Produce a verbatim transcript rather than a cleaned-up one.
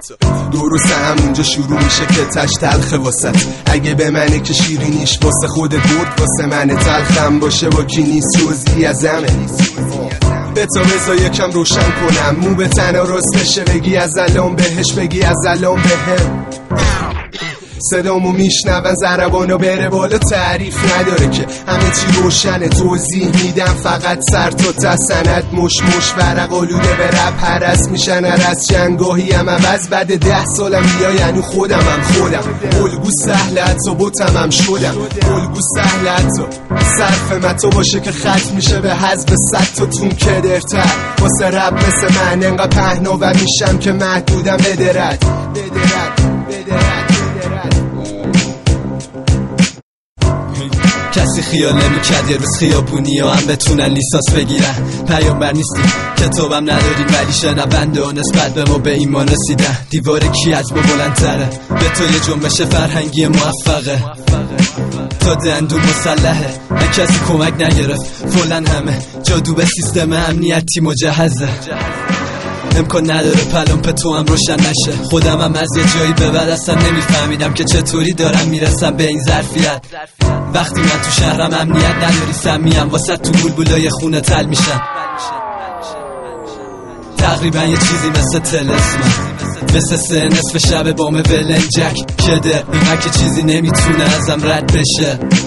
درست همونجا شروع میشه که تش تلخه واسط. اگه به منه که شیرینیش واسه خود برد، واسه من تلخم باشه با کی نیست جزئی ازمه. به تا بذار یکم روشن کنم، مو به تنها راست بشه، بگی از الان بهش، بگی از الان بهم. صدامو میشنون ضربانو بره بالا، تعریف نداره که همه چی روشنه. توضیح میدم فقط سر تا ته، سند مش مش ورق آلوده به رپ هرس میشن هرس. جنگاهی هم عوض بعد ده سالم بیا، یعنی خودم هم خودم. الگو سهل حتی بوتم هم شدم، الگو سهل حتی صرف متو باشه که خط میشه به حذف صد تا تون کدرتر. واسه رپ مثل من انقدر پهناور میشم که محدودم بدرد بدرد بدرد. کسی خیال نمی‌کرد یه روز خیابونی ها هم بتونن لیسانس بگیرن. پیامبر نیستیم کتابم نداریم، ولی شنونده ها نسبت به ما به ایمان رسیدن. دیوار کی از ما بلندتره؟ به تو یه جنبش فرهنگی موفقه تا دندون مسلحه. نه کسی کمک نگرفت فلان همه جادو به سیستم امنیتی مجهزه. امکان نداره پلم به تو هم روشن نشه. خودم هم از یه جایی به بعد اصلا نمیفهمیدم که چطوری دارم میرسم به این ظرفیت. وقتی من تو شهرم امنیت نداری سمیم، واسه تو بولبولای خونه تل میشم. تقریبا یه چیزی مثل تلسمه، مثل سه نصف شب بام ولنجک کده. اینقدر که چیزی نمیتونه ازم رد بشه.